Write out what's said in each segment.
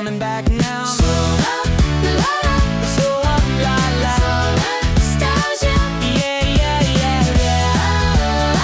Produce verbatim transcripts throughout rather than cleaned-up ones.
coming back now. So la la la, So la la la. so nostalgia. Yeah, yeah, yeah, yeah.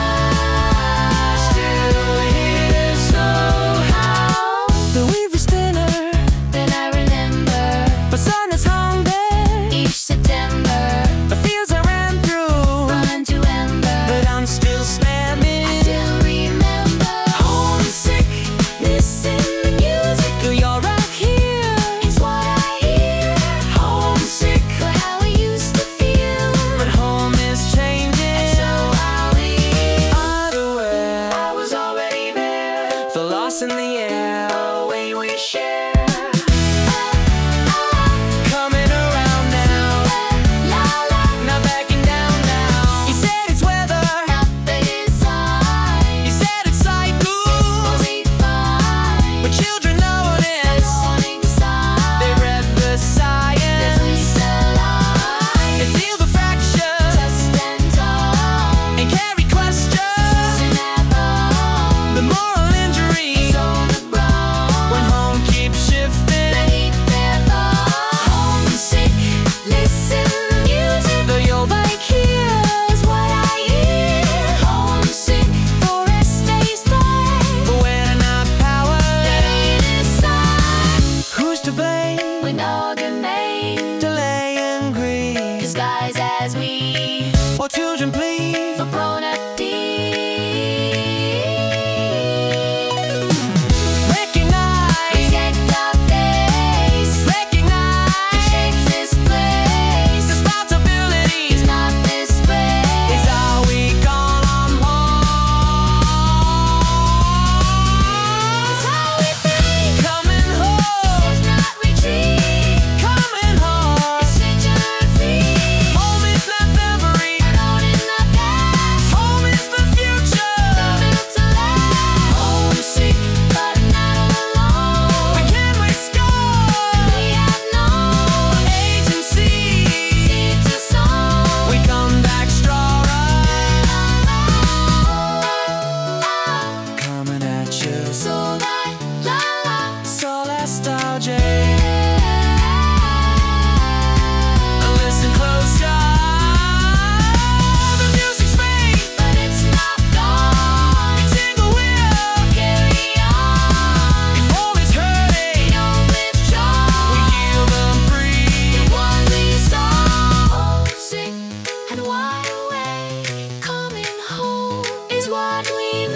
Still here somehow. The weaver's thinner, Then I remember but sun is hung there. each September, The fields I ran through, run to ember. but I'm still standing. Still remember homesick, missing the music. You're right here. It's what I hear. Homesick for how we used to feel. But home is changing. So are we. Unaware, I was already there. the loss in the air, The way we share. coming around now. La la, Not backing down now. You said it's weather, not the design. you said it's cycle, We'll be fine. but children notice. Warning sign. They read the There's science. least a line. They feel the fracture Test and talk. and carry questions. Never. The moral injury So the brown. when home keeps shifting. Beneath their thought. Homesick, listen music. The you'll back here. Is what I hear. Homesick, forest stays there. But we're not power. They decide. Who's to blame? When amalgamate, Delay and grief. disguise as we. Or children plead. For grown-up Recognize. Reject our days. Recognize. Shake this place. Responsibility It's not this place. is all we call 'em home. It's how we think. Coming home. It's not retreat. Coming home. It's century. Home is not memory. Alone in the past. Home is the future. Built to last. Homesick, but not alone. We can't waste score. We have no Agency. seed to sow. We come back stronger. Coming at you. So la la la. So nostalgia. Listen closer. The music's fake. But it's not gone. Single wheel. Carry on. If home is hurting, Don't withdraw. we heal them free. One we saw. Homesick and wide awake. Coming home is what we